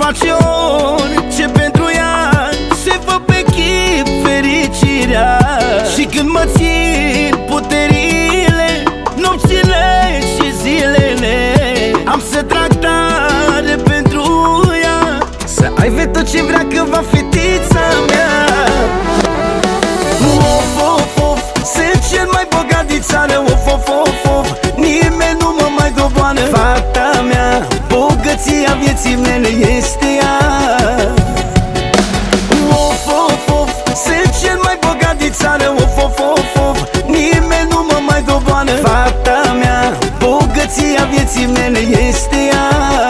face orice pentru ea, se fă pe chip fericirea. Și când mă țin puterile, nopțile și zilele, am să trag tare pentru ea, să aibă tot ce vrea că va fetița mea. Of, of, of, sunt cel mai bogat din țară. Of, of, of, of, nimeni nu mă mai doboană. Fata mea, bogăția vieții mele este ea. Of, of, of, sunt cel mai bogat din țară. Of, of, of, of, nimeni nu mă mai doboană. Fata mea, bogăția vieții mele este ea.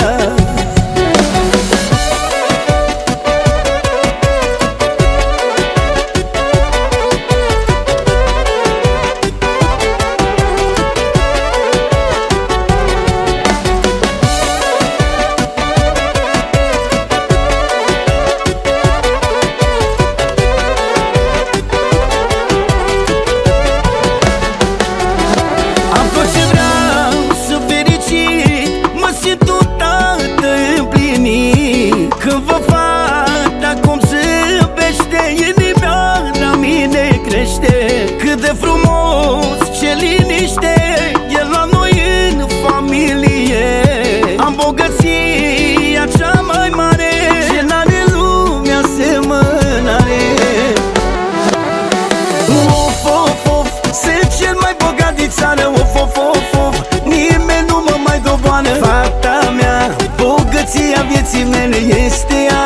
Când vă fata cum zâmbește, inima la mine crește. Cât de frumos, ce liniște e la noi în familie. Am bogăția cea mai mare, ce n-are lumea asemănare. Of, of, of, sunt cel mai bogat din țară. Of, of, of, of, nimeni nu mă mai doboană. Fata mea, bogăția vieții mele este ea.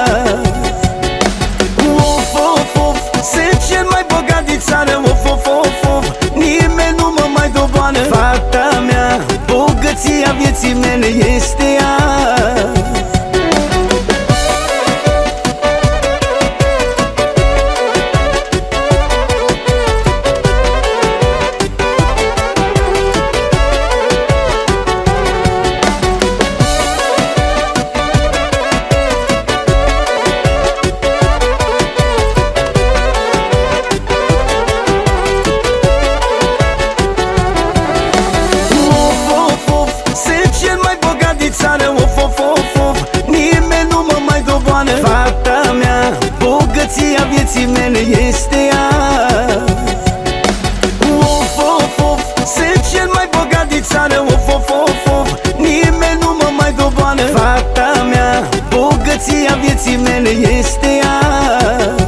Of, of, of, sunt cel mai bogat din țară. Of, of, of, of, nimeni nu mă mai doboană. Fata mea, bogăția vieții mele este ea. Of, of, of, of, nimeni nu mă mai doboană. Fata mea, bogăția vieții mele este ea. Of, of, of, sunt cel mai bogat din țară. Of, of, of, of, nimeni nu mă mai doboană. Fata mea, bogăția vieții mele este ea.